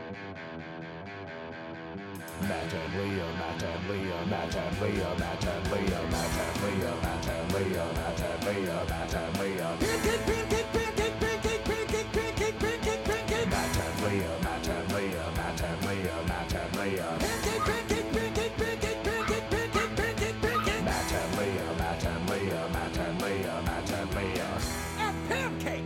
Matt and Leah, Matt and Leah, Matt and Leah, Matt and Leah, Matt and Leah, Matt and Leah, Matt and Leah, Matt and Leah. Pancake, pancake, pancake, pancake, pancake, pancake, pancake, pancake. Matt and Leah, Matt and Leah, Matt and Leah, Matt and Leah. Pancake, pancake, pancake, pancake, pancake, pancake, pancake, pancake. Matt and Leah, Matt and Leah, Matt and Leah, Matt and Leah. A pancake.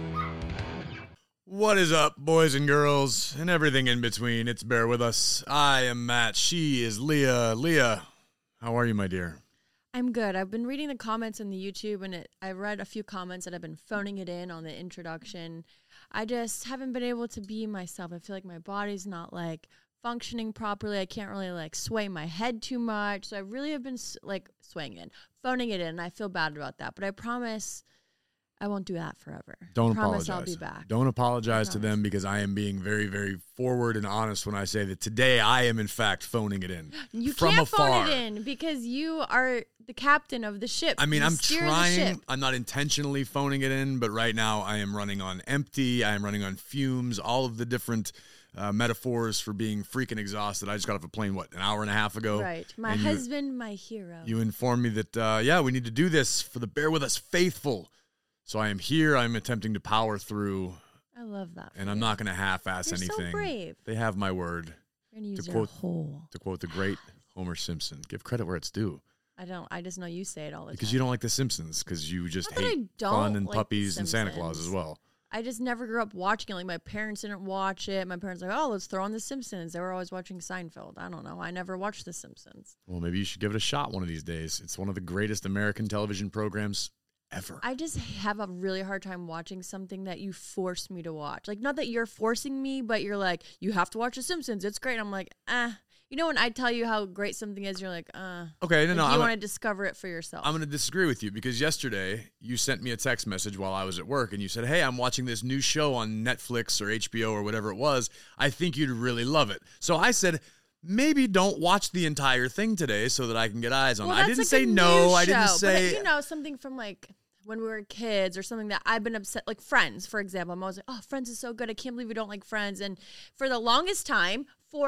What is up, boys and girls, and everything in between? It's Bear With Us. I am Matt. She is Leah. Leah, how are you, my dear? I'm good. I've been reading the comments on the YouTube, and I read a few comments that I've been phoning it in on the introduction. I just haven't been able to be myself. I feel like my body's not, functioning properly. I can't really, sway my head too much. So I really have been, swaying it, phoning it in, and I feel bad about that. But I promise I won't do that forever. Don't promise apologize. I'll be back. Don't apologize to them, because I am being very, very forward and honest when I say that today I am, in fact, phoning it in. You from can't afar. phone it in because you are the captain of the ship. I mean, You I'm steer the trying. ship. I'm not intentionally phoning it in, but right now I am running on empty. I am running on fumes. All of the different metaphors for being freaking exhausted. I just got off a plane, an hour and a half ago? Right. My And husband, my hero. You informed me that, we need to do this for the Bear With Us faithful. So I am here. I'm attempting to power through. I love that. And I'm not going to half-ass You're anything. so brave. They have my word. You're going to use To your quote- whole. To quote the great Homer Simpson, give credit where it's due. I don't. I just know you say it all the time. Because you don't like The Simpsons, because you just Not that I hate don't fun and like puppies The and Santa Claus Simpsons. as well. I just never grew up watching it. My parents didn't watch it. My parents were like, oh, let's throw on The Simpsons. They were always watching Seinfeld. I don't know. I never watched The Simpsons. Well, maybe you should give it a shot one of these days. It's one of the greatest American television programs ever. I just have a really hard time watching something that you forced me to watch. Not that you're forcing me, but you're like, you have to watch The Simpsons. It's great. I'm like, You know when I tell you how great something is, you're like, Okay, you want to discover it for yourself. I'm going to disagree with you, because yesterday you sent me a text message while I was at work, and you said, hey, I'm watching this new show on Netflix or HBO or whatever it was. I think you'd really love it. So I said, maybe don't watch the entire thing today so that I can get eyes on it. I didn't say no. I didn't say... But, something from when we were kids or something that I've been upset, like Friends, for example. I'm always like, oh, Friends is so good. I can't believe you don't like Friends. And for the longest time,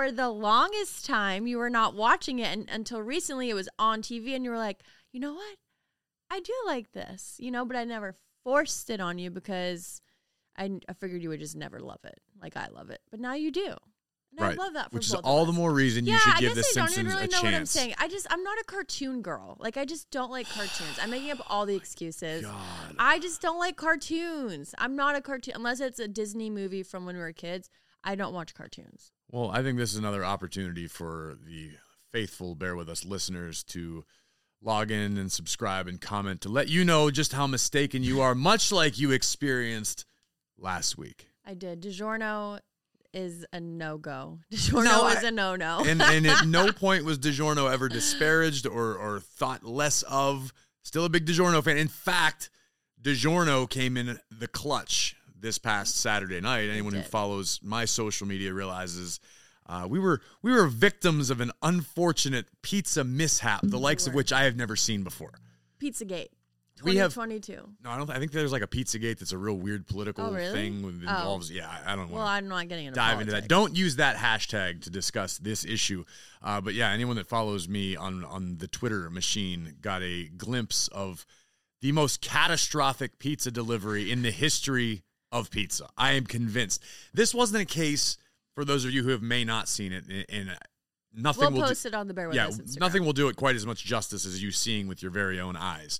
you were not watching it. And until recently, it was on TV and you were like, you know what? I do like this, but I never forced it on you because I figured you would just never love it like I love it. But now you do. And right. I love that for Which both is all of the us. more reason you should give The I Simpsons don't even really a know what I'm chance. saying. I'm not a cartoon girl. I just don't like cartoons. I'm making up all the excuses. God. I just don't like cartoons. I'm not a cartoon. Unless it's a Disney movie from when we were kids, I don't watch cartoons. Well, I think this is another opportunity for the faithful Bear With Us listeners to log in and subscribe and comment to let you know just how mistaken you are, much like you experienced last week. I did. DiGiorno is a no-go. DiGiorno is a no-no. And at no point was DiGiorno ever disparaged or thought less of. Still a big DiGiorno fan. In fact, DiGiorno came in the clutch this past Saturday night. Anyone who follows my social media realizes we were victims of an unfortunate pizza mishap, the likes of which I have never seen before. Pizzagate. We have 2022. No, I think there's a Pizzagate that's a real weird political thing that involves. Yeah, I don't want. Well, I'm not getting into dive politics. into that. Don't use that hashtag to discuss this issue. But yeah, anyone that follows me on the Twitter machine got a glimpse of the most catastrophic pizza delivery in the history of pizza. I am convinced this wasn't a case for those of you who may not seen it, and nothing. We'll post it on the Bear With Us Instagram. Nothing will do it quite as much justice as you seeing with your very own eyes.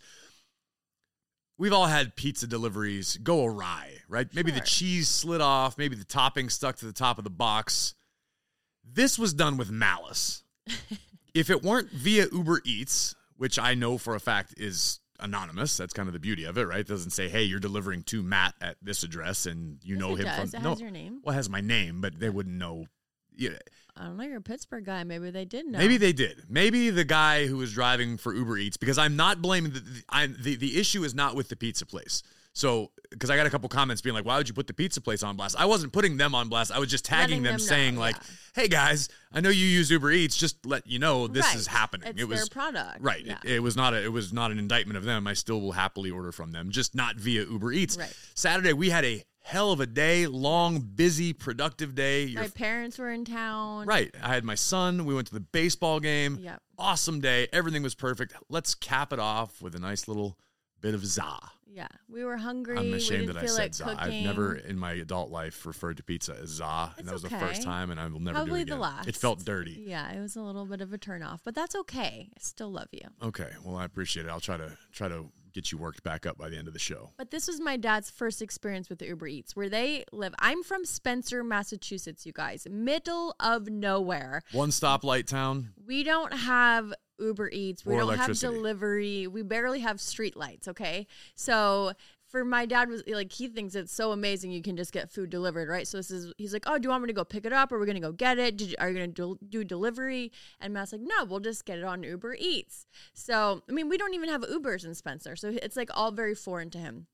We've all had pizza deliveries go awry, right? Maybe the cheese slid off, maybe the topping stuck to the top of the box. This was done with malice. If it weren't via Uber Eats, which I know for a fact is anonymous, that's kind of the beauty of it, right? It doesn't say, hey, you're delivering to Matt at this address, and you know him from... It has your name. Well, it has my name, but they wouldn't know... Yeah. I don't know. You're a Pittsburgh guy. Maybe they did know. Maybe they did. Maybe the guy who was driving for Uber Eats, because I'm not blaming the issue is not with the pizza place. So, because I got a couple comments being like, why would you put the pizza place on blast? I wasn't putting them on blast. I was just tagging them saying hey guys, I know you use Uber Eats. Just let you know this is happening. It was their product. Right. Yeah. It was not an indictment of them. I still will happily order from them, just not via Uber Eats. Right. Saturday, we had a hell of a day, long, busy, productive day. My parents were in town. Right. I had my son. We went to the baseball game. Yep. Awesome day. Everything was perfect. Let's cap it off with a nice little bit of za. Yeah, we were hungry. I'm ashamed we that didn't I feel said like za. cooking. I've never in my adult life referred to pizza as za, and It's that was okay. the first time, and I will never Probably do it the again. last. It felt dirty. Yeah, it was a little bit of a turnoff, but that's okay. I still love you. Okay, well, I appreciate it. I'll try to get you worked back up by the end of the show. But this was my dad's first experience with the Uber Eats, where they live. I'm from Spencer, Massachusetts, you guys, middle of nowhere. One stoplight town. We don't have Uber Eats. We Or don't have electricity. delivery. We barely have street lights, okay? So for my dad, was like, he thinks it's so amazing you can just get food delivered, right? So he's like, oh, do you want me to go pick it up, or we're going to go get it? Are you going to do delivery? And Matt's like, no, we'll just get it on Uber Eats. So, I mean, we don't even have Ubers in Spencer. So it's like all very foreign to him.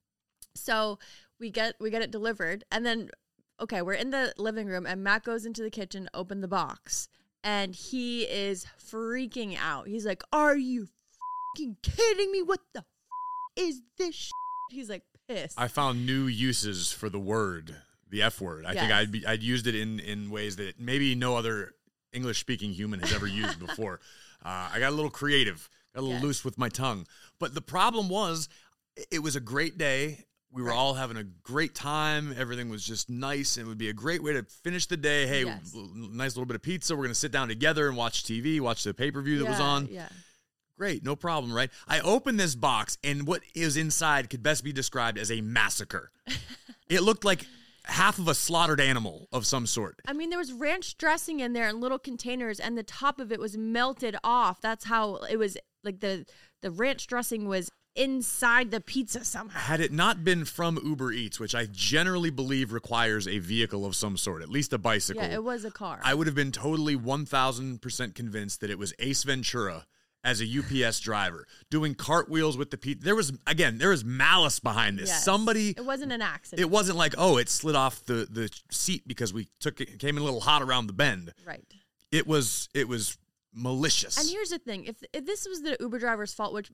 So we get it delivered, and then, okay, we're in the living room, and Matt goes into the kitchen, open the box, and he is freaking out. He's like, are you fucking kidding me? What the is this shit? He's like pissed. I found new uses for the word, the F word. I Yes. think I'd used it in ways that maybe no other English-speaking human has ever used before. I got a little creative, got a little Yes. loose with my tongue. But the problem was, it was a great day. We were Right. all having a great time. Everything was just nice. It would be a great way to finish the day. Hey, Yes. nice little bit of pizza. We're going to sit down together and watch TV, watch the pay-per-view that was on. Yeah. Great, no problem, right? I opened this box, and what is inside could best be described as a massacre. It looked like half of a slaughtered animal of some sort. I mean, there was ranch dressing in there in little containers, and the top of it was melted off. That's how it was. Like the ranch dressing was inside the pizza somehow. Had it not been from Uber Eats, which I generally believe requires a vehicle of some sort, at least a bicycle, Yeah, it was a car. I would have been totally 1,000% convinced that it was Ace Ventura as a UPS driver doing cartwheels with the pizza. There was malice behind this. Yes. Somebody. It wasn't an accident. It wasn't like, oh, it slid off the seat because it came in a little hot around the bend. Right. It was malicious. And here's the thing: if this was the Uber driver's fault, which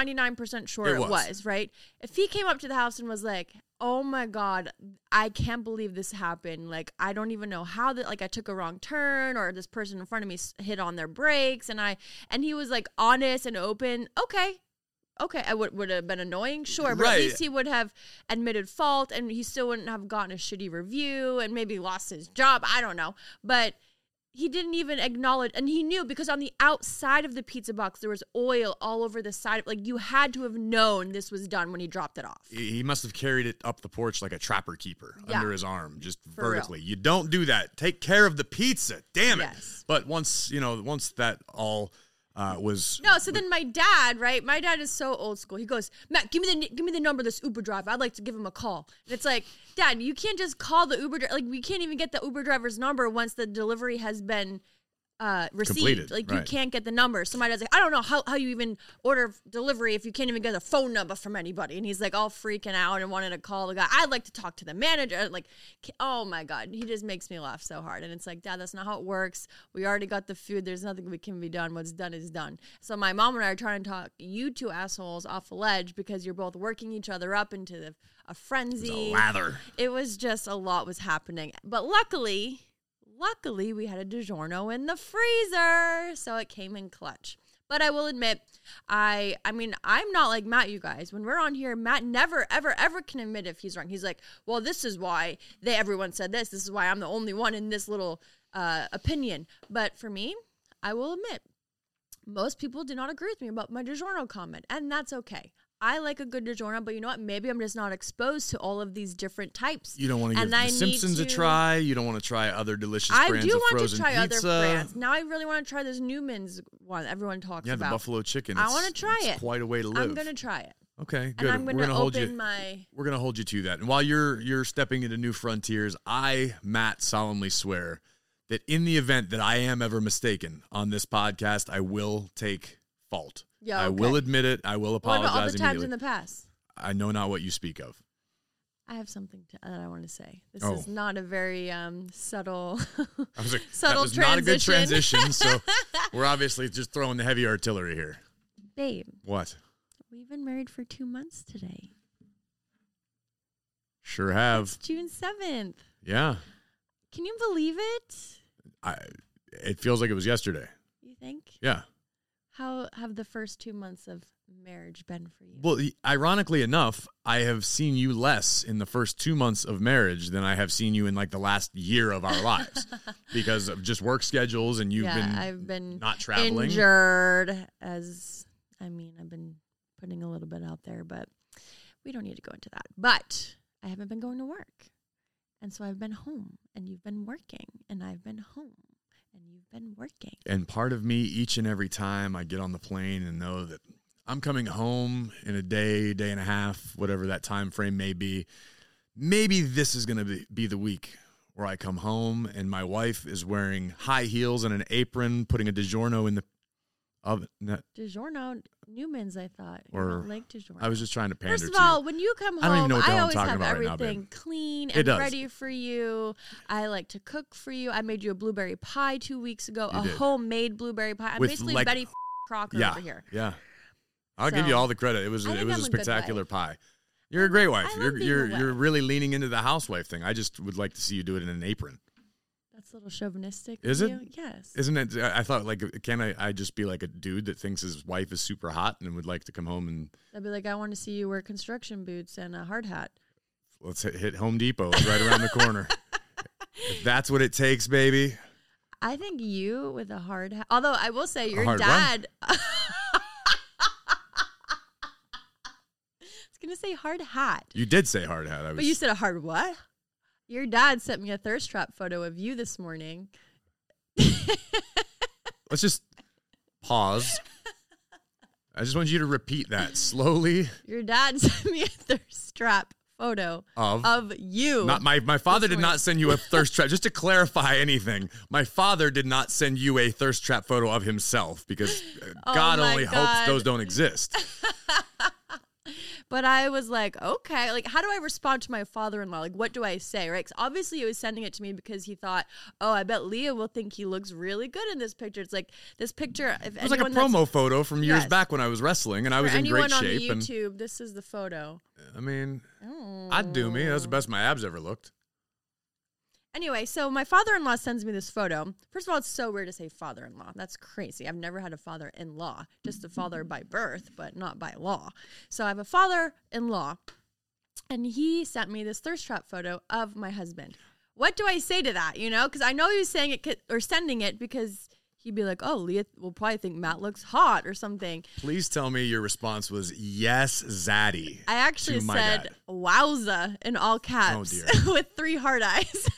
99% sure It it was. was, right? If he came up to the house and was like, "Oh my God, I can't believe this happened. Like, I don't even know how that. Like, I took a wrong turn, or this person in front of me hit on their brakes," and he was like honest and open. Okay, I would have been annoying, sure, but Right. at least he would have admitted fault, and he still wouldn't have gotten a shitty review, and maybe lost his job. I don't know, but he didn't even acknowledge, and he knew because on the outside of the pizza box there was oil all over the side. Like, you had to have known this was done when he dropped it off. He must have carried it up the porch like a trapper keeper Yeah. under his arm, just For real. vertically. You don't do that. Take care of the pizza. Damn it. Yes. But once that all was No, so then my dad, right? My dad is so old school. He goes, "Matt, give me the number of this Uber driver. I'd like to give him a call." And it's like, Dad, you can't just call the Uber. Like, we can't even get the Uber driver's number once the delivery has been received. Completed, Like, right. you can't get the number. So my dad's like, I don't know how you even order delivery if you can't even get a phone number from anybody. And he's like all freaking out and wanted to call the guy. I'd like to talk to the manager. Like, oh my God, he just makes me laugh so hard. And it's like, Dad, that's not how it works. We already got the food. There's nothing we can be done. What's done is done. So my mom and I are trying to talk you two assholes off a ledge because you're both working each other up into a frenzy. lather. It was just a lot was happening. But luckily, we had a DiGiorno in the freezer, so it came in clutch. But I will admit, I mean, I'm not like Matt, you guys. When we're on here, Matt never, ever, ever can admit if he's wrong. He's like, well, this is why everyone said this. This is why I'm the only one in this little opinion. But for me, I will admit, most people did not agree with me about my DiGiorno comment, and that's okay. I like a good DiGiorno, but you know what? Maybe I'm just not exposed to all of these different types. You don't want to give And The I Simpsons need a to- try. You don't want to try other delicious I brands do of want to frozen try pizza. other brands. Now I really want to try this Newman's one everyone talks Yeah, the about. buffalo chicken. I It's- wanna try it's it. Quite a way to live. I'm going to try it. Okay, good. And I'm going to hold open you. my... We're gonna hold you to that. And while you're stepping into new frontiers, I, Matt, solemnly swear that in the event that I am ever mistaken on this podcast, I will take fault. Yeah, I okay. will admit it. I will What apologize about all the times immediately. in the past? I know not what you speak of. I have something that I want to say. This Oh. is not a very subtle... I was like, Subtle that was not a good transition. transition. So we're obviously just throwing the heavy artillery here. Babe, What? we've been married for 2 months today. Sure have. It's June 7th. Yeah. Can you believe it? It feels like it was yesterday. You think? Yeah. How have the first 2 months of marriage been for you? Well, ironically enough, I have seen you less in the first 2 months of marriage than I have seen you in like the last year of our lives because of just work schedules and I've been not traveling. Injured I've been putting a little bit out there, but we don't need to go into that. But I haven't been going to work. And so I've been home and you've been working and I've been home and you've been working. And part of me, each and every time I get on the plane and know that I'm coming home in a day, day and a half, whatever that time frame may be, maybe this is going to be the week where I come home and my wife is wearing high heels and an apron, putting a DiGiorno in the oven. DiGiorno, Newman's, I thought. Or like DiGiorno. I was just trying to pander to you. First of all, when you come home, I don't even know what the I hell I'm always talking have about right now, everything babe. clean It and does. ready for you. I like to cook for you. I made you a blueberry pie 2 weeks ago, You a did. homemade blueberry pie. I'm With, basically like, Betty Crocker Yeah. over here. Yeah. I'll So, give you all the credit. It was I a think I'm a good spectacular wife. pie. You're a great wife. I love being a You're wife. really leaning into the housewife thing. I just would like to see you do it in an apron. That's a little chauvinistic. Is of it? you? Yes. Isn't it? I thought, like, can I just be like a dude that thinks his wife is super hot and would like to come home and I'd be like, I want to see you wear construction boots and a hard hat. let's hit Home Depot right around the corner. If that's what it takes, baby. I think you with a hard hat. Although I will say your hard dad. I was going to say hard hat. You did say hard hat. But you said a hard what? Your dad sent me a thirst trap photo of you this morning. Let's just pause. I just want you to repeat that slowly. Your dad sent me a thirst trap photo of you. Not my father did morning. not send you a thirst trap. Just to clarify anything, my father did not send you a thirst trap photo of himself because God my only God. hopes those don't exist. But I was like, okay, like, how do I respond to my father-in-law? Like, what do I say, right? 'Cause obviously he was sending it to me because he thought, oh, I bet Leah will think he looks really good in this picture. It's like this picture. If It was like a promo photo from years Yes. back when I was wrestling and I was in great shape. Anyone on the YouTube, this is the photo. And I mean, Oh. I'd do me. That's the best my abs ever looked. Anyway, so my father-in-law sends me this photo. First of all, it's so weird to say father-in-law. That's crazy. I've never had a father-in-law, just a father by birth, but not by law. So I have a father-in-law, and he sent me this thirst trap photo of my husband. What do I say to that? You know, because I know he was saying it or sending it because he'd be like, "Oh, Leah will probably think Matt looks hot or something." Please tell me your response was yes, Zaddy. I actually to my said dad. "wowza" in all caps dear. with 3 heart eyes.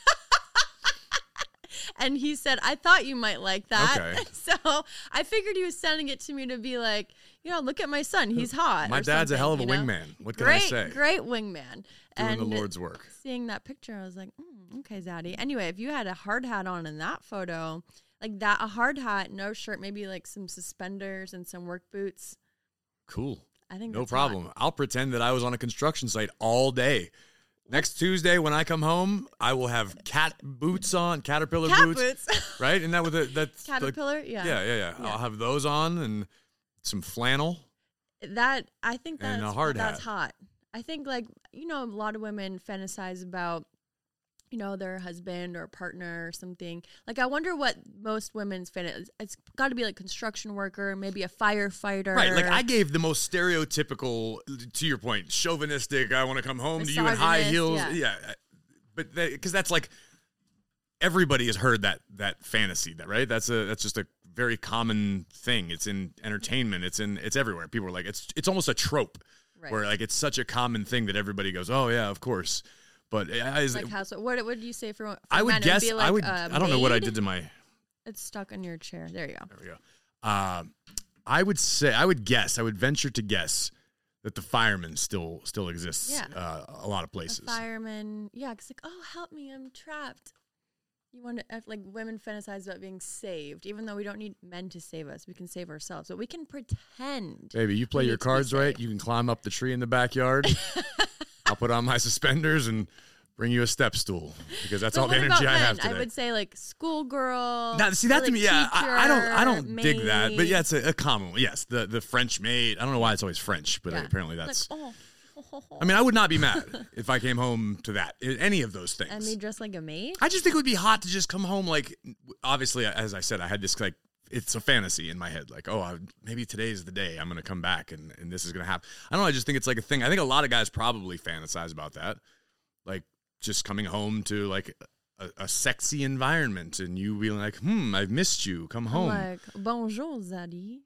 And he said, I thought you might like that. Okay. So I figured he was sending it to me to be like, you know, look at my son. He's hot. My or dad's a hell of a something, you know? wingman. What can I Great, say? great wingman. Doing And the Lord's work. seeing that picture, I was like, okay, Zaddy. Anyway, if you had a hard hat on in that photo, like that, a hard hat, no shirt, maybe like some suspenders and some work boots. Cool. I think No that's problem. hot. I'll pretend that I was on a construction site all day. Next Tuesday when I come home, I will have cat boots on, caterpillar Cat boots, boots. right? And that with that's Caterpillar, yeah. Yeah. I'll have those on and some flannel. That I think And that's a hard that's hat. hot. I think, like, you know, a lot of women fantasize about, you know, their husband or partner or something. Like, I wonder what most women's it's got to be like construction worker, maybe a firefighter. Right, like I gave the most stereotypical, to your point, chauvinistic. I want to come home to you in high Misogynist, heels. yeah. But because that's like everybody has heard that fantasy, that right? That's just a very common thing. It's in entertainment. It's everywhere. People are like it's almost a trope Right. where like it's such a common thing that everybody goes, oh yeah, of course. But Like what would you say for I would men? It guess be like I would. a I don't know what I maid? did to my. It's stuck on your chair. There you go. There we go. I would venture to guess that the fireman still exists. Yeah. A lot of places. A fireman. Yeah, because like, oh, help me, I'm trapped. You want to, like, women fantasize about being saved, even though we don't need men to save us. We can save ourselves, but we can pretend. Baby, you play we your need to be cards right. saved. You can climb up the tree in the backyard. I'll put on my suspenders and bring you a step stool because that's But all the what energy about I have men? today. I would say like schoolgirl. Now, see that to me, yeah, I don't dig that, but maid. yeah, it's a common one. Yes, the French maid. I don't know why it's always French, but Yeah. apparently Like, that's oh, I mean, I would not be mad if I came home to that, any of those things. And me dressed like a maid? I just think it would be hot to just come home, like, obviously, as I said, I had this, like, it's a fantasy in my head. Like, maybe today's the day I'm going to come back and this is going to happen. I don't know. I just think it's like a thing. I think a lot of guys probably fantasize about that. Like, just coming home to, like, a sexy environment and you being like, I've missed you. Come home. I'm like, bonjour, Zadie.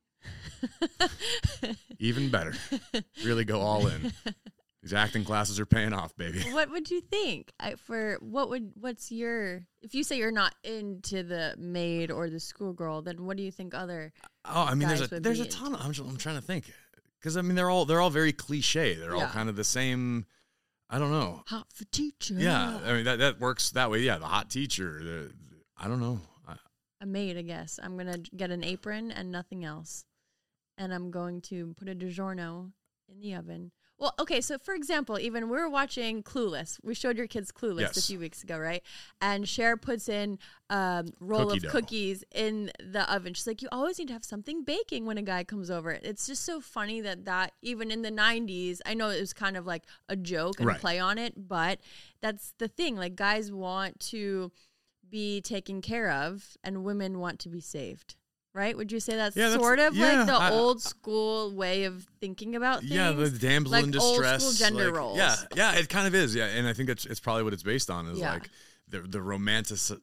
Even better. Really go all in. These acting classes are paying off, baby. What would you think? What's your, if you say you're not into the maid or the schoolgirl, then what do you think other I mean, guys there's a ton. I'm trying to think. Because, I mean, they're all very cliche. They're all kind of the same. I don't know. Hot for teacher. Yeah. I mean, that works that way. Yeah. The hot teacher. I don't know. A maid, I guess. I'm going to get an apron and nothing else. And I'm going to put a DiGiorno in the oven. Well, okay, so for example, even we were watching Clueless. We showed your kids Clueless a few weeks ago, right? And Cher puts in a roll of cookies in the oven. She's like, you always need to have something baking when a guy comes over. It's just so funny that even in the 90s, I know it was kind of like a joke and play on it, but that's the thing. Like, guys want to be taken care of and women want to be saved. Right? Would you say that's sort of like the old school way of thinking about things? Yeah, the damsel in distress. Old school gender roles. Yeah, it kind of is. Yeah, and I think it's probably what it's based on is like the romanticization,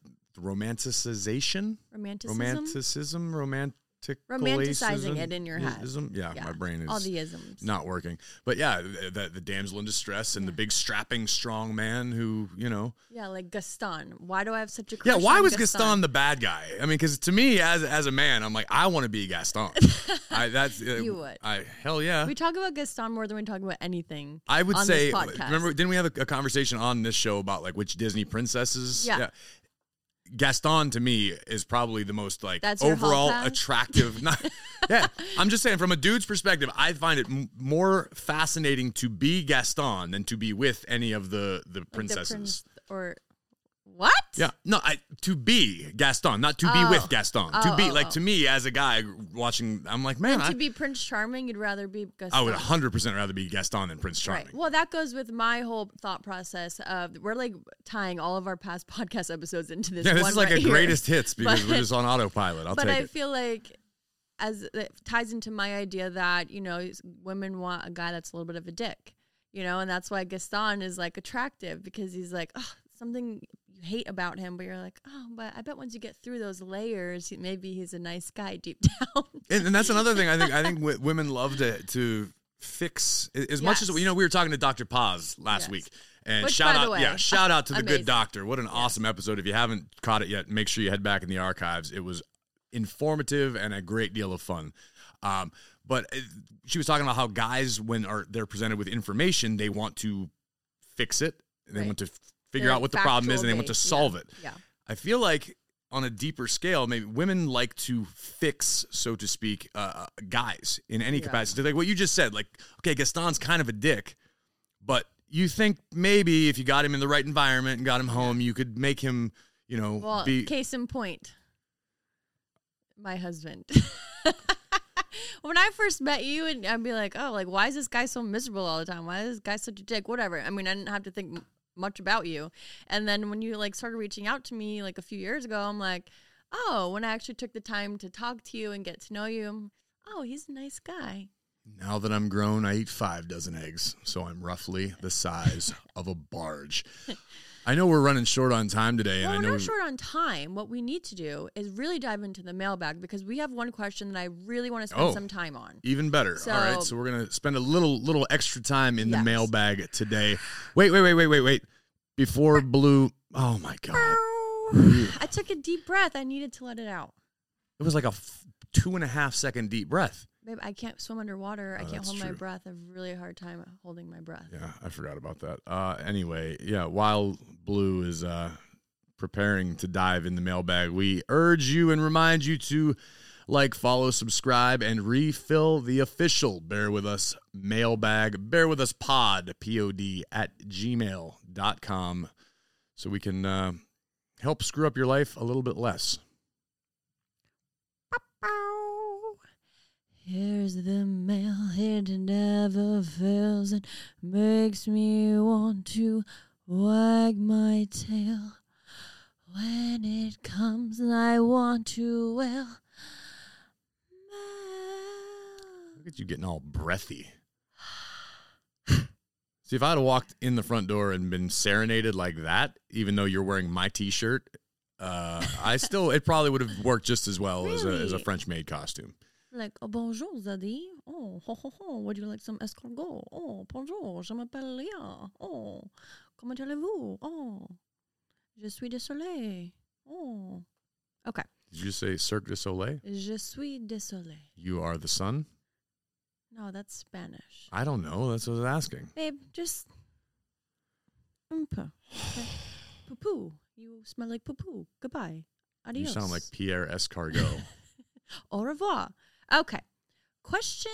romanticizing it in your head. Yeah, my brain is all the isms not working. But yeah, the damsel in distress and the big strapping strong man who, Yeah, like Gaston. Why do I have such a crush why on was Gaston the bad guy? I mean, because to me, as a man, I'm like, I want to be Gaston. You would. Hell yeah. We talk about Gaston more than we talk about anything. I would on say, this podcast. remember, didn't we have a conversation on this show about like which Disney princesses? Yeah. Gaston to me is probably the most like That's your overall hall pass? attractive. I'm just saying from a dude's perspective, I find it more fascinating to be Gaston than to be with any of the princesses. Or what? Yeah, no, to be Gaston, not to be with Gaston. To me as a guy watching, I'm like, man, to be Prince Charming, you'd rather be Gaston. I would 100% rather be Gaston than Prince Charming. Right. Well, that goes with my whole thought process of we're like tying all of our past podcast episodes into this. Yeah, this one is like right a greatest hits because we're just on autopilot. But I feel like as it ties into my idea that women want a guy that's a little bit of a dick, and that's why Gaston is like attractive because he's like something you hate about him, but you're like, but I bet once you get through those layers, maybe he's a nice guy deep down. And that's another thing. I think women love to fix as much as we were talking to Dr. Paz last week. And Which, shout by out, the way, shout out to the amazing. Good Doctor. What an awesome episode! If you haven't caught it yet, make sure you head back in the archives. It was informative and a great deal of fun. But she was talking about how guys, when they're presented with information, they want to fix it. And they want to figure out what the problem is, and they want to solve it. Yeah. I feel like on a deeper scale, maybe women like to fix, so to speak, guys in any capacity. Like what you just said, like, okay, Gaston's kind of a dick, but you think maybe if you got him in the right environment and got him home, you could make him, be... Case in point, my husband. When I first met you, and I'd be like, why is this guy so miserable all the time? Why is this guy such a dick? Whatever. I mean, I didn't have to think much about you. And then when you started reaching out to me a few years ago, I'm like, when I actually took the time to talk to you and get to know you, he's a nice guy. Now that I'm grown, I eat 5 dozen eggs, so I'm roughly the size of a barge. I know we're running short on time today. Well, and we're not short on time. What we need to do is really dive into the mailbag because we have one question that I really want to spend some time on. Even better. All right, so we're going to spend a little extra time in the mailbag today. Wait. Before Blue, oh my God. I took a deep breath. I needed to let it out. It was like a 2.5 second deep breath. Babe, I can't swim underwater. I can't hold my true. breath. I have a really hard time holding my breath. Yeah, I forgot about that. Anyway, while Blue is preparing to dive in the mailbag, we urge you and remind you to follow, subscribe, and refill the official Bear With Us mailbag, Bear With Us pod, POD, @gmail.com, so we can help screw up your life a little bit less. Here's the mail, it never fails and makes me want to wag my tail. When it comes, I want to wail. Look at you getting all breathy. See, if I had walked in the front door and been serenaded like that, even though you're wearing my T-shirt, it probably would have worked just as well as a French maid costume. Like, oh, bonjour, Zadie. Oh, ho, ho, ho. Would you like some escargot? Oh, bonjour, je m'appelle Léa. Oh, comment allez-vous? Oh, je suis désolée. Oh. Okay. Did you say Cirque du Soleil? Je suis désolée. You are the sun? No, that's Spanish. I don't know. That's what I was asking. Babe, just un peu. Okay. Poo-poo. You smell like poo-poo. Goodbye. Adios. You sound like Pierre Escargot. Au revoir. Okay. Question.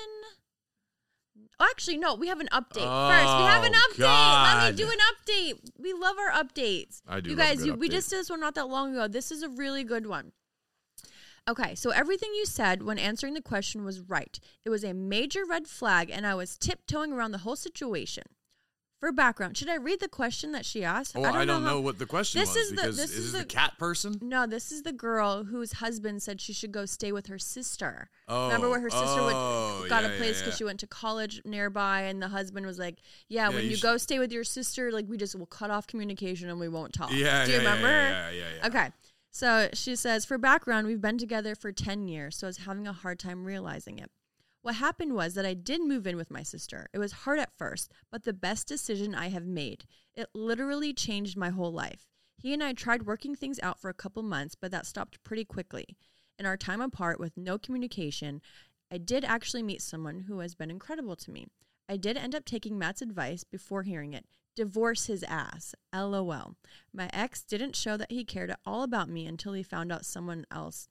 Oh, actually, no. We have an update first. We have an update. God. Let me do an update. We love our updates. I do. You love guys, a good we update. just did this one not that long ago. This is a really good one. Okay, so everything you said when answering the question was right. It was a major red flag, and I was tiptoeing around the whole situation. For background, should I read the question that she asked? Oh, I don't know what the question was. Is this the cat person? No, this is the girl whose husband said she should go stay with her sister. Oh, remember where her sister got a place because yeah. she went to college nearby, and the husband was like, "Yeah, when you go stay with your sister, like we just will cut off communication and we won't talk." Do you remember? Yeah. Okay. So she says, for background, we've been together for 10 years, so I was having a hard time realizing it. What happened was that I did move in with my sister. It was hard at first, but the best decision I have made. It literally changed my whole life. He and I tried working things out for a couple months, but that stopped pretty quickly. In our time apart with no communication, I did actually meet someone who has been incredible to me. I did end up taking Matt's advice before hearing it. Divorce his ass. LOL. My ex didn't show that he cared at all about me until he found out someone else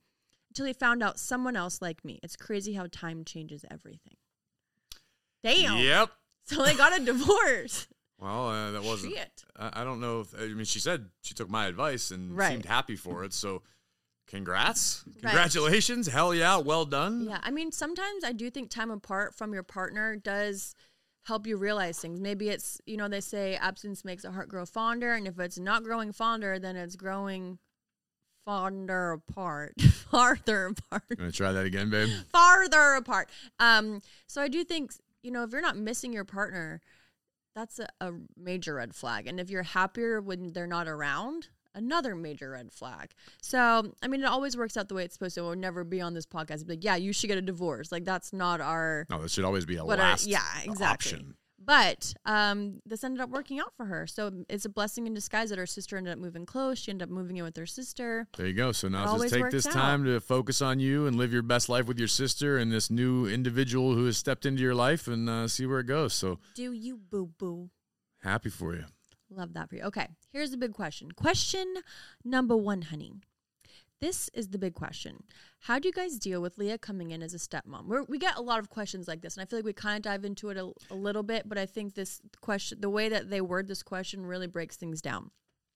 like me. It's crazy how time changes everything. Damn. Yep. So they got a divorce. Well, that wasn't. Shit. I don't know if. I mean, she said she took my advice and Right. seemed happy for it. So, congrats, Right. congratulations, hell yeah, well done. Yeah, I mean, sometimes I do think time apart from your partner does help you realize things. Maybe it's, they say absence makes a heart grow fonder, and if it's not growing fonder, then it's growing farther apart. Farther apart. Gonna try that again, babe. Farther apart. So I do think, if you're not missing your partner, that's a major red flag. And if you're happier when they're not around, another major red flag. So, I mean, it always works out the way it's supposed to. We'll never be on this podcast and be like, yeah, you should get a divorce. Like, that's not our... No, this should always be a what last exactly. option. But this ended up working out for her. So it's a blessing in disguise that her sister ended up moving close. She ended up moving in with her sister. There you go. So now always just take works this out. time to focus on you and live your best life with your sister and this new individual who has stepped into your life and see where it goes. So Do you, boo-boo? happy for you. Love that for you. Okay, here's the big question. Question number 1, honey. This is the big question. How do you guys deal with Leah coming in as a stepmom? We get a lot of questions like this, and I feel like we kind of dive into it a little bit, but I think this question, the way that they word this question really breaks things down.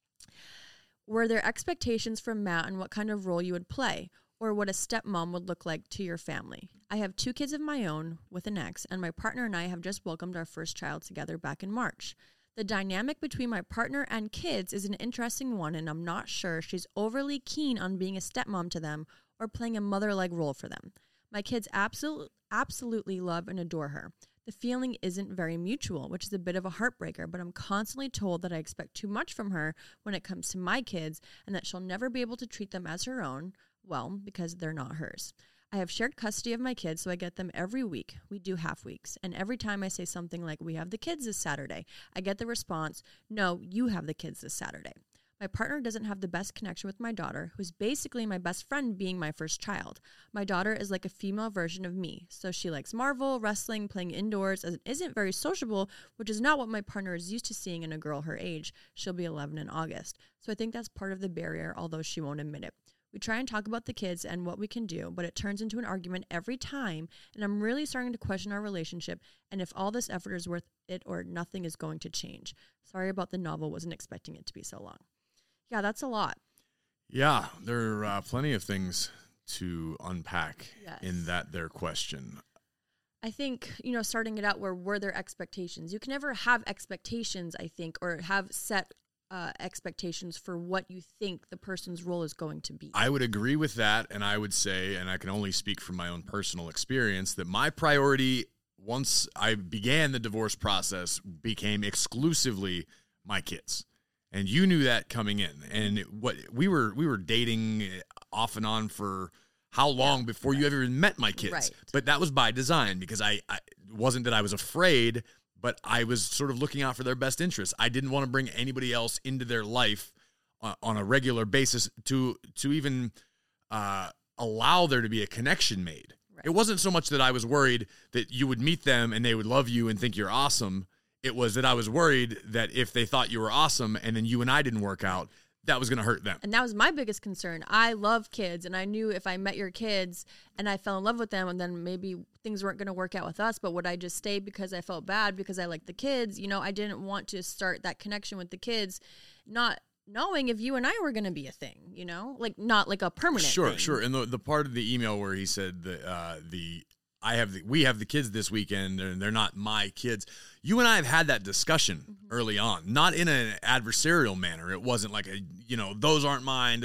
Were there expectations from Matt on what kind of role you would play, or what a stepmom would look like to your family? I have 2 kids of my own with an ex, and my partner and I have just welcomed our first child together back in March. The dynamic between my partner and kids is an interesting one, and I'm not sure she's overly keen on being a stepmom to them or playing a mother-like role for them. My kids absolutely love and adore her. The feeling isn't very mutual, which is a bit of a heartbreaker, but I'm constantly told that I expect too much from her when it comes to my kids and that she'll never be able to treat them as her own, well, because they're not hers. I have shared custody of my kids, so I get them every week. We do half weeks. And every time I say something like, we have the kids this Saturday, I get the response, no, you have the kids this Saturday. My partner doesn't have the best connection with my daughter, who's basically my best friend being my first child. My daughter is like a female version of me, so she likes Marvel, wrestling, playing indoors, and isn't very sociable, which is not what my partner is used to seeing in a girl her age. She'll be 11 in August. So I think that's part of the barrier, although she won't admit it. We try and talk about the kids and what we can do, but it turns into an argument every time, and I'm really starting to question our relationship and if all this effort is worth it or nothing is going to change. Sorry about the novel, wasn't expecting it to be so long. Yeah, that's a lot. Yeah, there are plenty of things to unpack Yes. in their question. I think, starting it out, were there expectations? You can never have expectations, I think, or have set expectations for what you think the person's role is going to be. I would agree with that, and I would say, and I can only speak from my own personal experience, that my priority once I began the divorce process became exclusively my kids. And you knew that coming in. And we were dating off and on for how long before you ever even met my kids. Right. But that was by design, because I wasn't that I was afraid, but I was sort of looking out for their best interests. I didn't want to bring anybody else into their life on a regular basis to even allow there to be a connection made. Right. It wasn't so much that I was worried that you would meet them and they would love you and think you're awesome. It was that I was worried that if they thought you were awesome and then you and I didn't work out, that was going to hurt them. And that was my biggest concern. I love kids, and I knew if I met your kids and I fell in love with them, and then maybe things weren't going to work out with us, but would I just stay because I felt bad because I liked the kids? I didn't want to start that connection with the kids, not knowing if you and I were going to be a thing, not like a permanent thing. Sure. And the part of the email where he said that we have the kids this weekend and they're not my kids. You and I have had that discussion early on, not in an adversarial manner. It wasn't like those aren't mine.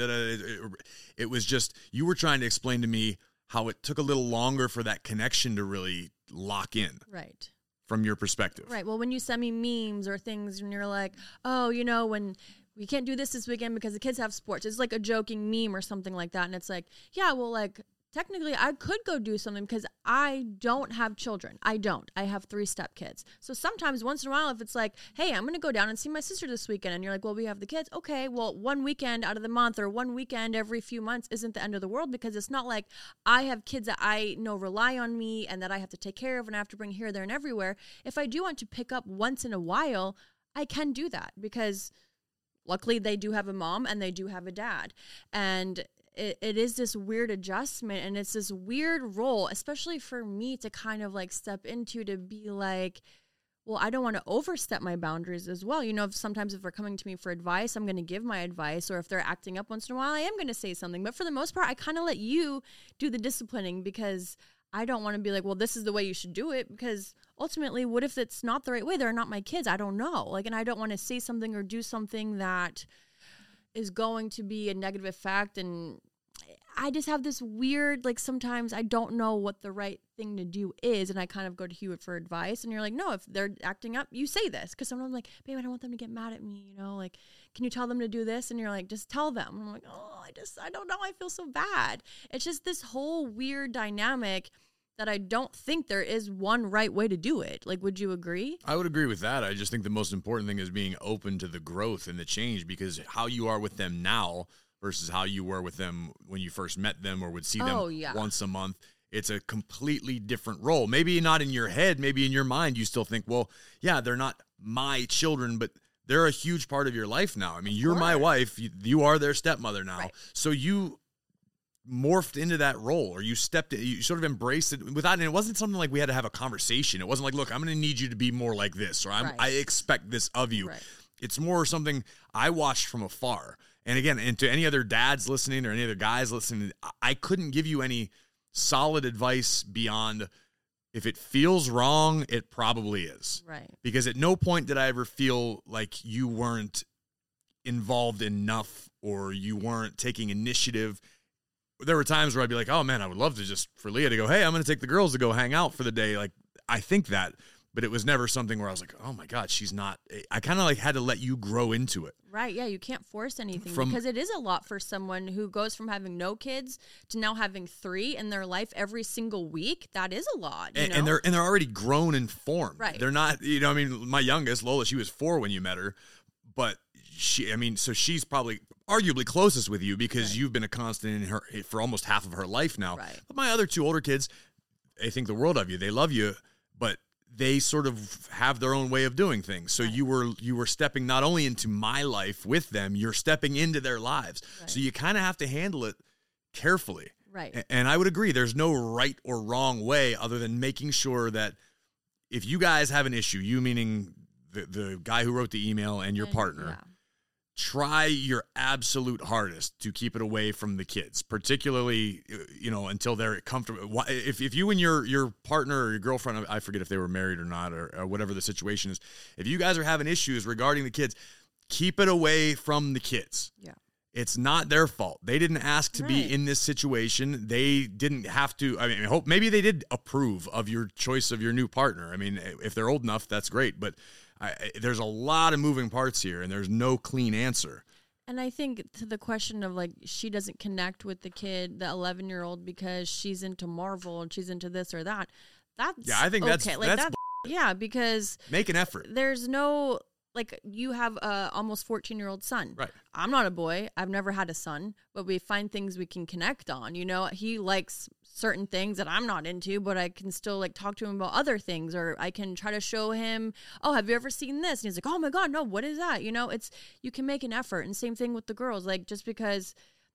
It was just, you were trying to explain to me how it took a little longer for that connection to really lock in. Right. From your perspective. Right. Well, when you send me memes or things and you're like, oh, when we can't do this weekend because the kids have sports. It's like a joking meme or something like that. And it's like, yeah, well, like, technically, I could go do something because I don't have children. I don't. I have 3 stepkids. So sometimes, once in a while, if it's like, hey, I'm going to go down and see my sister this weekend, and you're like, well, we have the kids. Okay, well, one weekend out of the month or one weekend every few months isn't the end of the world, because it's not like I have kids that I know rely on me and that I have to take care of and I have to bring here, there, and everywhere. If I do want to pick up once in a while, I can do that, because luckily they do have a mom and they do have a dad. And it is this weird adjustment, and it's this weird role, especially for me to kind of like step into, to be like, well, I don't want to overstep my boundaries as well. Sometimes if they're coming to me for advice, I'm going to give my advice, or if they're acting up once in a while, I am going to say something. But for the most part, I kind of let you do the disciplining, because I don't want to be like, well, this is the way you should do it, because ultimately, what if it's not the right way? They're not my kids. I don't know. And I don't want to say something or do something that is going to be a negative effect. And I just have this weird, sometimes I don't know what the right thing to do is, and I kind of go to Hewitt for advice, and you're like, no, if they're acting up, you say this, because sometimes I'm like, babe, I don't want them to get mad at me, can you tell them to do this? And you're like, just tell them. And I'm like, oh, I don't know, I feel so bad. It's just this whole weird dynamic that I don't think there is one right way to do it. Would you agree? I would agree with that. I just think the most important thing is being open to the growth and the change, because how you are with them now versus how you were with them when you first met them or would see them once a month, it's a completely different role. Maybe not in your head, maybe in your mind, you still think, well, yeah, they're not my children, but they're a huge part of your life now. I mean, you're my wife. You are their stepmother now. Right. So you morphed into that role, or you stepped in, you sort of embraced it and it wasn't something like we had to have a conversation. It wasn't like, look, I'm going to need you to be more like this, or I expect this of you. Right. It's more something I watched from afar. And again, and to any other dads listening or any other guys listening, I couldn't give you any solid advice beyond, if it feels wrong, it probably is. Right. Because at no point did I ever feel like you weren't involved enough or you weren't taking initiative. There were times where I'd be like, oh man, I would love to just for Leah to go, hey, I'm going to take the girls to go hang out for the day. I think that, but it was never something where I was like, oh my God, she's not. I kind of had to let you grow into it. Right. Yeah. You can't force anything, because it is a lot for someone who goes from having no kids to now having 3 in their life every single week. That is a lot. And they're already grown and formed. Right. They're not, my youngest, Lola, she was 4 when you met her, but so she's probably arguably closest with you because you've been a constant in her for almost half of her life now. Right. But my other 2 older kids, they think the world of you. They love you, but they sort of have their own way of doing things. So you were stepping not only into my life with them, you're stepping into their lives. Right. So you kind of have to handle it carefully. Right. And I would agree, there's no right or wrong way other than making sure that if you guys have an issue, you meaning the guy who wrote the email and your partner, try your absolute hardest to keep it away from the kids, particularly, until they're comfortable. If you and your partner or your girlfriend, I forget if they were married or not, or whatever the situation is, if you guys are having issues regarding the kids, keep it away from the kids. Yeah. It's not their fault. They didn't ask to be in this situation. They didn't have to. I mean, maybe they did approve of your choice of your new partner. I mean, if they're old enough, that's great. But there's a lot of moving parts here, and there's no clean answer. And I think to the question of like, she doesn't connect with the kid, the 11-year-old, because she's into Marvel and she's into this or that. That's I think okay. that's yeah, because make an effort. There's no. Like, you have a almost 14-year-old son. Right. I'm not a boy. I've never had a son, but we find things we can connect on. He likes certain things that I'm not into, but I can still like talk to him about other things, or I can try to show him, oh, have you ever seen this? And he's like, oh my God, no, what is that? You can make an effort. And same thing with the girls. Like, just because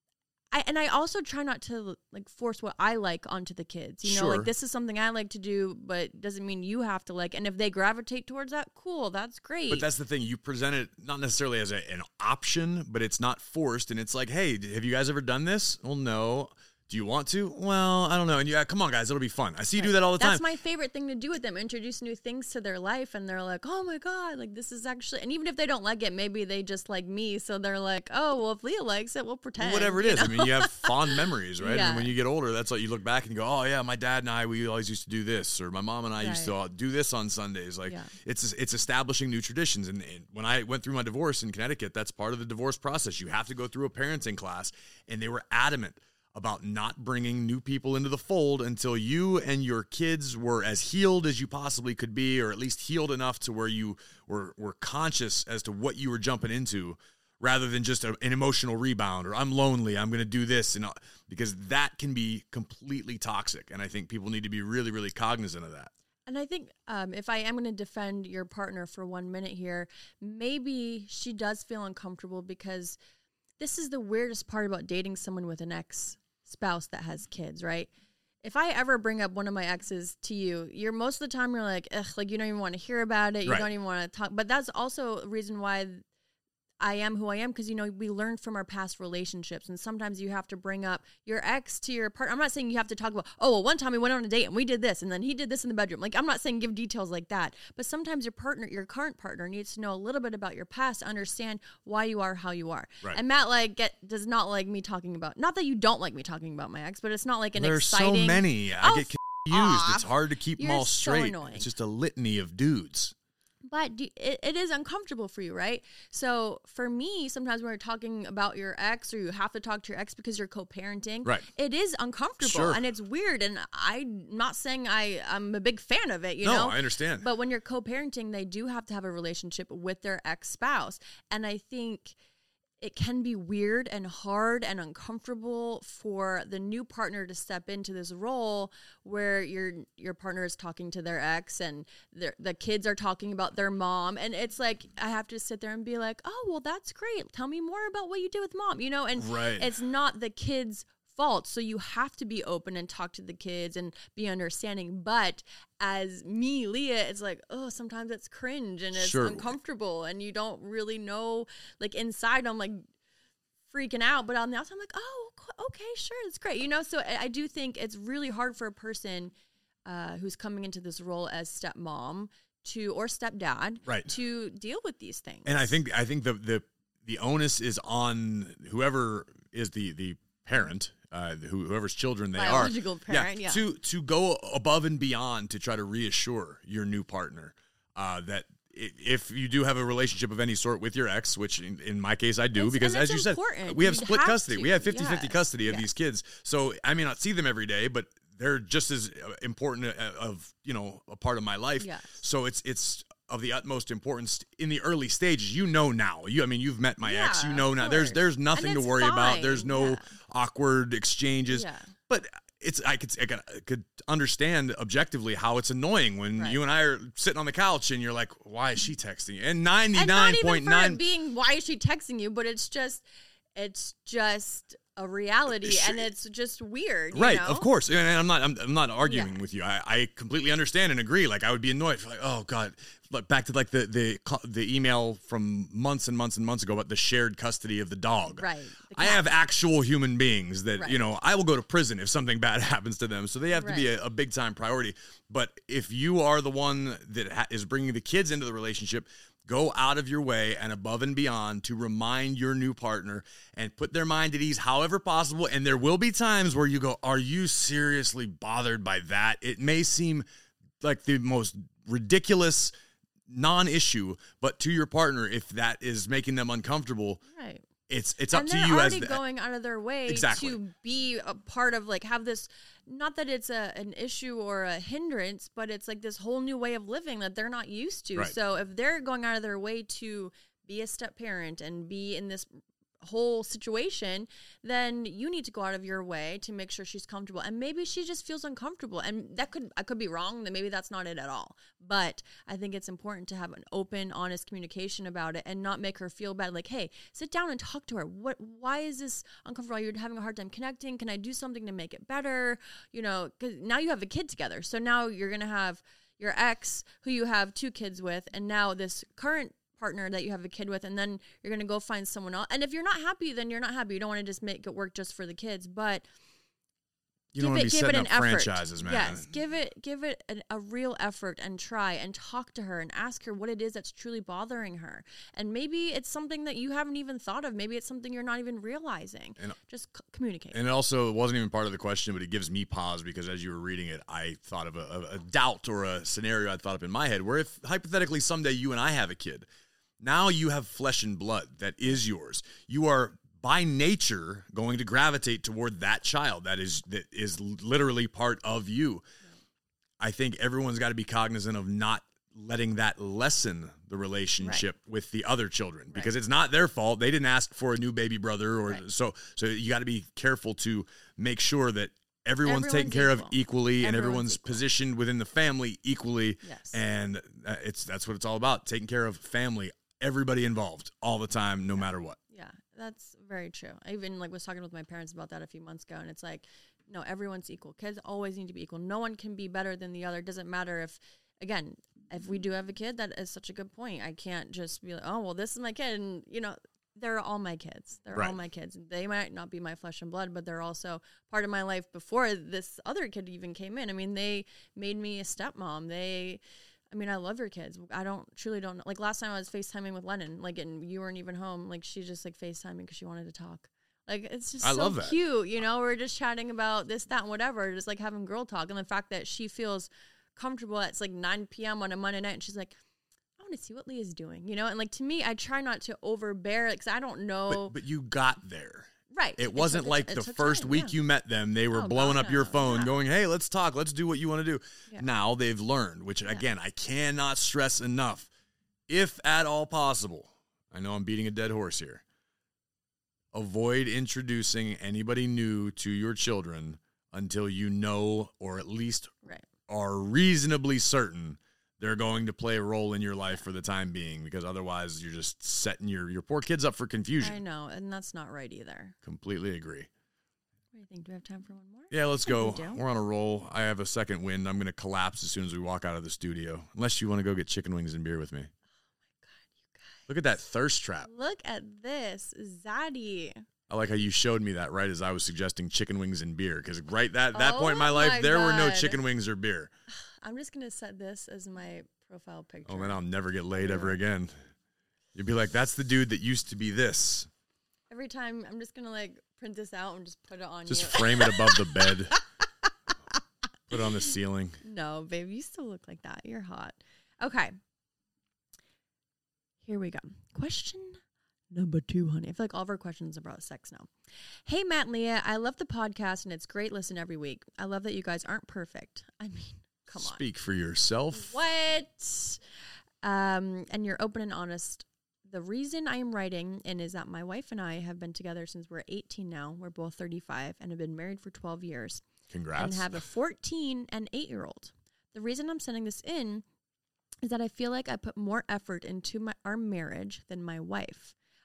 I also try not to like force what I like onto the kids. Sure. Like, this is something I like to do, but doesn't mean you have to like. And if they gravitate towards that, cool, that's great. But that's the thing. You present it not necessarily as an option, but it's not forced. And it's like, hey, have you guys ever done this? Well, no. Do you want to? Well, I don't know. And come on, guys, it'll be fun. I see you do that all the time. That's my favorite thing to do with them, introduce new things to their life. And they're like, oh my God, like this is actually, and even if they don't like it, maybe they just like me. So they're like, oh, well, if Leah likes it, we'll pretend. Whatever it is. I mean, you have fond memories, right? Yeah. And when you get older, that's what you look back and go, oh yeah, my dad and I, we always used to do this. Or my mom and I used to do this on Sundays. Like it's establishing new traditions. And when I went through my divorce in Connecticut, that's part of the divorce process. You have to go through a parenting class, and they were adamant about not bringing new people into the fold until you and your kids were as healed as you possibly could be, or at least healed enough to where you were conscious as to what you were jumping into, rather than just an emotional rebound, or I'm lonely, I'm going to do this, because that can be completely toxic. And I think people need to be really, really cognizant of that. And I think if I am going to defend your partner for 1 minute here, maybe she does feel uncomfortable, because this is the weirdest part about dating someone with an ex-spouse that has kids, right? If I ever bring up one of my exes to you, you're most of the time you're like, ugh, like you don't even want to hear about it. You don't even want to talk. But that's also a reason why I am who I am, because, we learned from our past relationships. And sometimes you have to bring up your ex to your partner. I'm not saying you have to talk about, oh, well, one time we went on a date and we did this and then he did this in the bedroom. Like, I'm not saying give details like that. But sometimes your current partner needs to know a little bit about your past to understand why you are how you are. Right. And Matt does not like me talking about, not that you don't like me talking about my ex, but it's not like an exciting. There's so many. I get confused. It's hard to keep them all straight. So it's just a litany of dudes. But it is uncomfortable for you, right? So for me, sometimes when we're talking about your ex, or you have to talk to your ex because you're co-parenting, right, it is uncomfortable. Sure. And it's weird. And I'm not saying I'm a big fan of it, you know? No, I understand. But when you're co-parenting, they do have to have a relationship with their ex-spouse. And I think it can be weird and hard and uncomfortable for the new partner to step into this role where your partner is talking to their ex and the kids are talking about their mom. And it's like, I have to sit there and be like, oh, well, that's great. Tell me more about what you did with mom, and It's not the kids' fault. So you have to be open and talk to the kids and be understanding. But as me, Leah, it's like, oh, sometimes it's cringe and it's uncomfortable and you don't really know, like inside I'm like freaking out, but on the outside I'm like, oh, okay, sure, it's great. So I do think it's really hard for a person who's coming into this role as stepmom or stepdad to deal with these things. And I think the onus is on whoever is the parent, whoever's children they biological parent, to go above and beyond to try to reassure your new partner that if you do have a relationship of any sort with your ex, which in my case I do, because as you said, we have split custody. We have 50-50 custody of these kids. So I may not see them every day, but they're just as important of a part of my life. Yes. So it's of the utmost importance in the early stages. now. You've met my ex. Now. There's nothing to worry about. There's no awkward exchanges. Yeah. But I could understand objectively how it's annoying when you and I are sitting on the couch and you're like, why is she texting you? And 99.9 being why is she texting you, but it's just a reality, and it's just weird, you right? know? Of course, and I'm not arguing with you. I completely understand and agree. Like, I would be annoyed, like, oh god, like back to like the email from months and months and months ago about the shared custody of the dog. Right. I have actual human beings that Right. you know I will go to prison if something bad happens to them, so they have to be Right. a big time priority. But if you are the one that is bringing the kids into the relationship, go out of your way and above and beyond to remind your new partner and put their mind at ease however possible. And there will be times where you go, are you seriously bothered by that? It may seem like the most ridiculous non-issue, but to your partner, if that is making them uncomfortable, Right. it's up And to they're you as already the, going out of their way Exactly. to be a part of, like, have this, not that it's an issue or a hindrance, but it's like this whole new way of living that they're not used to. Right. So if they're going out of their way to be a step parent and be in this whole situation, then you need to go out of your way to make sure she's comfortable. And maybe she just feels uncomfortable, and I could be wrong, that maybe that's not it at all. But I think it's important to have an open, honest communication about it and not make her feel bad. Like, hey, sit down and talk to her. Why is this uncomfortable? You're having a hard time connecting. Can I do something to make it better? You know, because now you have a kid together. So now you're going to have your ex, who you have 2 kids with, and now this current partner that you have a kid with, and then you're going to go find someone else. And if you're not happy, then you're not happy. You don't want to just make it work just for the kids, but you don't want to be setting up effort. franchises, man. Yes, give it a real effort and try and talk to her and ask her what it is that's truly bothering her. And maybe it's something that you haven't even thought of. Maybe it's something you're not even realizing. And- Just communicate. And it also wasn't even part of the question, but it gives me pause because as you were reading it, I thought of a doubt or a scenario I thought up in my head where if hypothetically someday you and I have a kid, now you have flesh and blood that is yours. You are by nature going to gravitate toward that child that is literally part of you. Right. I think everyone's got to be cognizant of not letting that lessen the relationship with the other children because it's not their fault. They didn't ask for a new baby brother or so you got to be careful to make sure that everyone's taken care of equally and everyone's positioned within the family equally. Yes. And that's what it's all about. Taking care of family, everybody involved all the time, no matter what. Yeah, that's very true. I even was talking with my parents about that a few months ago, and it's like, no, everyone's equal. Kids always need to be equal. No one can be better than the other. It doesn't matter if we do have a kid, that is such a good point. I can't just be like, oh, well, this is my kid, and they're all my kids. They're all my kids. They might not be my flesh and blood, but they're also part of my life before this other kid even came in. I mean, they made me a stepmom. I love your kids. I truly don't know. Like last time I was FaceTiming with Lennon, and you weren't even home. She just FaceTiming because she wanted to talk. It's just so cute. We're just chatting about this, that, and whatever. Just having girl talk. And the fact that she feels comfortable at 9 p.m. on a Monday night. And she's like, I want to see what Leah's doing, And to me, I try not to overbear because I don't know. But you got there. Right. It wasn't like the first week you met them, they were blowing up your phone going, hey, let's talk. Let's do what you want to do. Yeah. Now they've learned, which again, I cannot stress enough. If at all possible, I know I'm beating a dead horse here. Avoid introducing anybody new to your children until you know, or at least are reasonably certain they're going to play a role in your life for the time being, because otherwise you're just setting your poor kids up for confusion. I know, and that's not right either. Completely agree. What do you think? Do we have time for one more? Yeah, let's go. We're on a roll. I have a second wind. I'm going to collapse as soon as we walk out of the studio, unless you want to go get chicken wings and beer with me. Oh, my God, you guys. Look at that thirst trap. Look at this. Zaddy. I like how you showed me that right as I was suggesting chicken wings and beer, because that point in my life, there were no chicken wings or beer. I'm just going to set this as my profile picture. Oh, man, I'll never get laid ever again. You'd be like, that's the dude that used to be this. Every time, I'm just going to print this out and just put it on Just frame it above the bed. Put it on the ceiling. No, babe, you still look like that. You're hot. Okay. Here we go. Question number 2, honey. I feel like all of our questions are about sex now. Hey, Matt and Leah, I love the podcast, and it's great listen every week. I love that you guys aren't perfect. I mean, come on. Speak for yourself. What? And you're open and honest. The reason I am writing in is that my wife and I have been together since we're 18 now. We're both 35 and have been married for 12 years. Congrats. And have a 14 and 8-year-old. The reason I'm sending this in is that I feel like I put more effort into our marriage than my wife.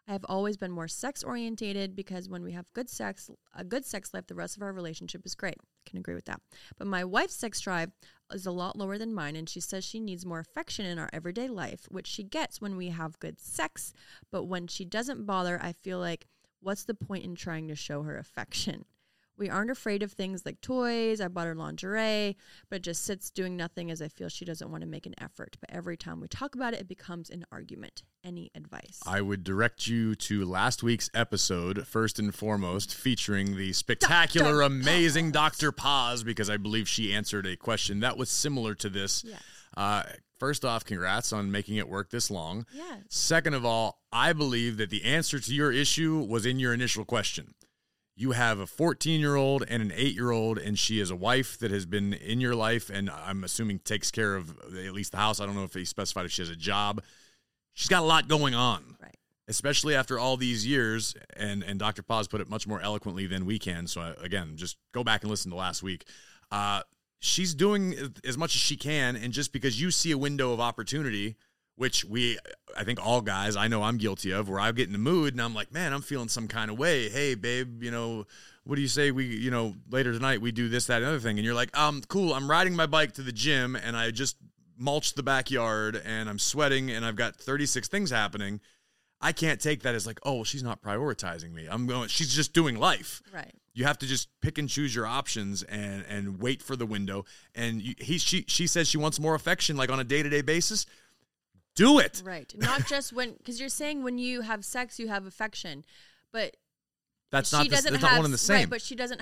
I have always been more sex orientated because when we have a good sex life, the rest of our relationship is great. I can agree with that. But my wife's sex drive is a lot lower than mine, and she says she needs more affection in our everyday life, which she gets when we have good sex. But when she doesn't bother, I feel like, what's the point in trying to show her affection? We aren't afraid of things like toys. I bought her lingerie, but it just sits doing nothing as I feel she doesn't want to make an effort. But every time we talk about it, it becomes an argument. Any advice? I would direct you to last week's episode, first and foremost, featuring the spectacular, amazing Dr. Paz, because I believe she answered a question that was similar to this. Yes. First off, congrats on making it work this long. Yes. Second of all, I believe that the answer to your issue was in your initial question. You have a 14-year-old and an 8-year-old, and she is a wife that has been in your life, and I'm assuming takes care of at least the house. I don't know if he specified if she has a job. She's got a lot going on, Right. especially after all these years, and Dr. Paz put it much more eloquently than we can. So, again, just go back and listen to last week. She's doing as much as she can, and just because you see a window of opportunity, which I think all guys, I know I'm guilty of, where I get in the mood and I'm like, man, I'm feeling some kind of way. Hey, babe, what do you say we, later tonight we do this, that, and other thing? And you're like, cool, I'm riding my bike to the gym and I just mulched the backyard and I'm sweating and I've got 36 things happening. I can't take that as like, oh, she's not prioritizing me. She's just doing life. Right. You have to just pick and choose your options and wait for the window. And she says she wants more affection, like on a day-to-day basis. Do it. Right. Not just because you're saying when you have sex, you have affection, but that's not one and the same. Right, but she doesn't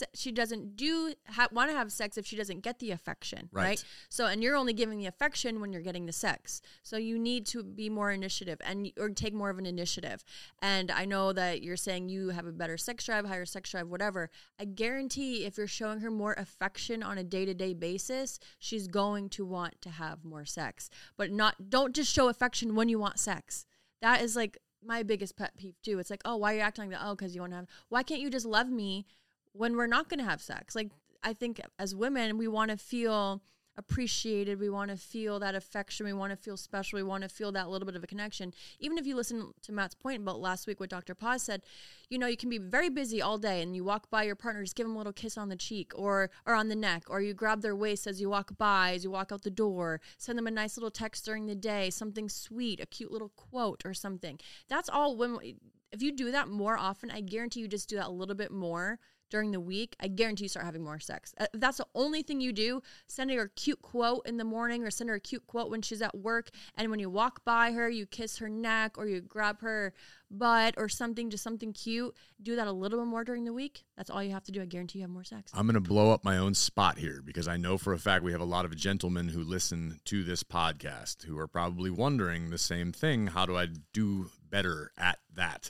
want to have sex if she doesn't get the affection, right? So, and you're only giving the affection when you're getting the sex. So you need to be more initiative or take more of an initiative. And I know that you're saying you have a better sex drive, higher sex drive, whatever. I guarantee if you're showing her more affection on a day-to-day basis, she's going to want to have more sex. But don't just show affection when you want sex. That is like my biggest pet peeve too. It's like, oh, why are you acting like that? Oh, because you want to have. Why can't you just love me when we're not going to have sex? Like, I think as women, we want to feel appreciated. We want to feel that affection. We want to feel special. We want to feel that little bit of a connection. Even if you listen to Matt's point about last week, what Dr. Paz said, you can be very busy all day and you walk by your partner, just give them a little kiss on the cheek or on the neck, or you grab their waist as you walk by, as you walk out the door, send them a nice little text during the day, something sweet, a cute little quote or something. That's all women. If you do that more often, I guarantee you just do that a little bit more during the week, I guarantee you start having more sex. If that's the only thing you do, send her a cute quote in the morning or send her a cute quote when she's at work. And when you walk by her, you kiss her neck or you grab her butt or something, just something cute. Do that a little bit more during the week. That's all you have to do. I guarantee you have more sex. I'm going to blow up my own spot here because I know for a fact we have a lot of gentlemen who listen to this podcast who are probably wondering the same thing. How do I do better at that?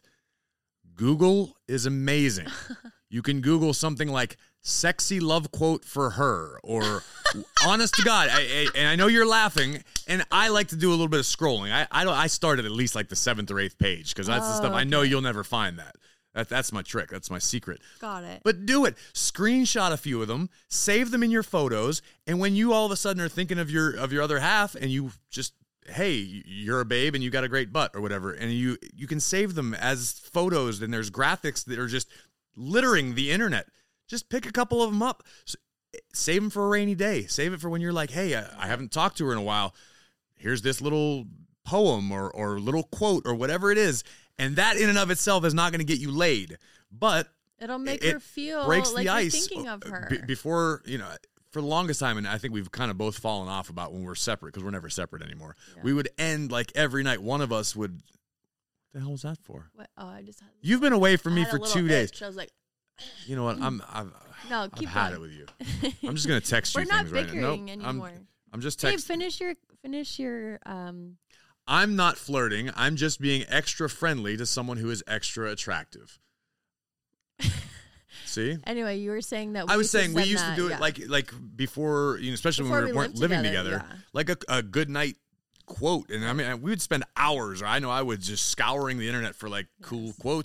Google is amazing. You can Google something like sexy love quote for her or honest to God. And I know you're laughing, and I like to do a little bit of scrolling. I started at least like the 7th or 8th page because that's the stuff I know you'll never find that. That's my trick. That's my secret. Got it. But do it. Screenshot a few of them, save them in your photos, and when you all of a sudden are thinking of your other half and you just, hey, you're a babe and you got a great butt or whatever, and you can save them as photos, and there's graphics that are just littering the internet. Just pick a couple of them up. Save them for a rainy day. Save it for when you're like, hey, I haven't talked to her in a while. Here's this little poem or little quote or whatever it is. And that in and of itself is not going to get you laid. But it'll make her feel breaks like the you're ice thinking of her. Before, for the longest time, and I think we've kind of both fallen off about when we're separate, because we're never separate anymore. Yeah. We would end like every night. One of us would, what the hell was that for? What? Oh, I just had. You've been away from me for 2 days. Itch. I was like, you know what? I've had it with you. I'm just gonna text you we're things not right now. Nope, anymore. I'm just texting. Hey, finish your. I'm not flirting. I'm just being extra friendly to someone who is extra attractive. See? Anyway, you were saying that I was saying we used to do it like before, especially when we weren't living together. Yeah. Like a good night quote. And I mean, we would spend hours, or I know I would just scouring the internet for like cool quotes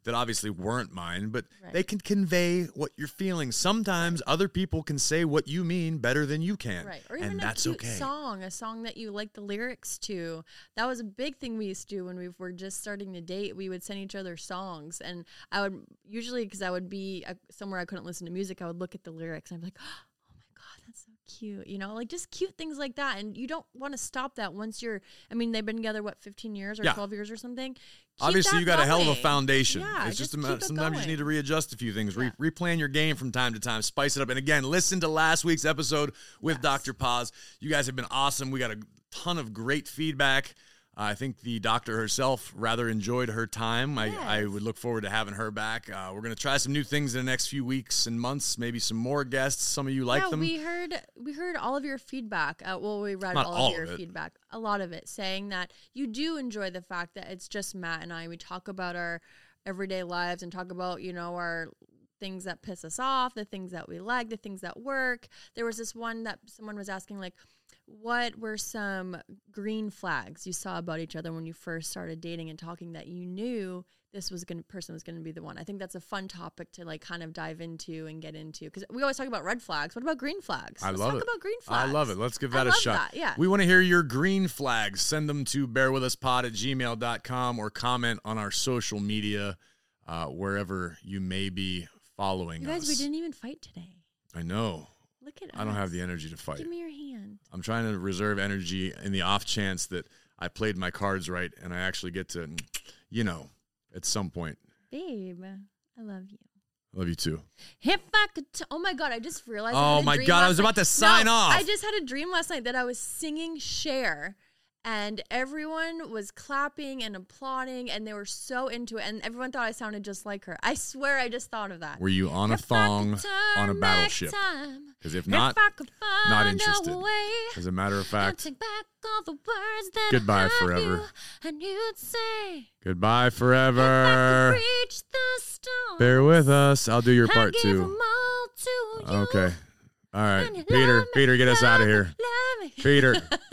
that obviously weren't mine, but Right. they can convey what you're feeling. Sometimes other people can say what you mean better than you can. Right. Or even and a that's cute okay. song, a song that you like the lyrics to. That was a big thing we used to do when we were just starting to date. We would send each other songs. And I would usually, because I would be somewhere I couldn't listen to music, I would look at the lyrics and I'd be like, oh my God, that's so cute. You know, like just cute things like that. And you don't want to stop that once you're, I mean, they've been together, 15 years or Yeah. 12 years or something? Keep Obviously, that you got a hell of a going. foundation. Yeah, It's just keep it sometimes you just need to going. readjust a few things, Yeah. replan your game from time to time, spice it up. And again, listen to last week's episode with Yes. Dr. Paz. You guys have been awesome. We got a ton of great feedback. I think the doctor herself rather enjoyed her time. I Yes. would look forward to having her back. We're going to try some new things in the next few weeks and months, maybe some more guests. Some of you like them. We heard all of your feedback. We read Not all all of your of it. feedback, a lot of it, saying that you do enjoy the fact that it's just Matt and I. We talk about our everyday lives and talk about, you know, our things that piss us off, the things that we like, the things that work. There was this one that someone was asking, like, what were some green flags you saw about each other when you first started dating and talking that you knew this person was going to be the one? I think that's a fun topic to like kind of dive into and get into, because we always talk about red flags. What about green flags? I Let's love talk it. about green I flags. love it. Let's give that I a love shot. that, yeah. We want to hear your green flags. Send them to bearwithuspod@gmail.com or comment on our social media, wherever you may be following You guys, us. we didn't even fight today. I know. Look at us. I don't have the energy to fight. Give me your hand. I'm trying to reserve energy in the off chance that I played my cards right and I actually get to, you know, at some point. Babe, I love you. I love you too. If I could, oh my God, I just realized. I Oh had a my dream God, I last was about night. to sign off. I just had a dream last night that I was singing Cher, and everyone was clapping and applauding, and they were so into it, and everyone thought I sounded just like her. I swear, I just thought of that. Were you on a If I could thong turn on a back battleship? time, Because if not, if I could find not a interested. way, as a matter of I'd fact, take back all the words that Goodbye I forever. knew, and you'd say, goodbye if I forever. could reach the stars, Bear with us. I'll do your part I'd give too. 'em all to you. Okay. All right. And you Peter, love me, Peter, get us out of here. love me. Peter.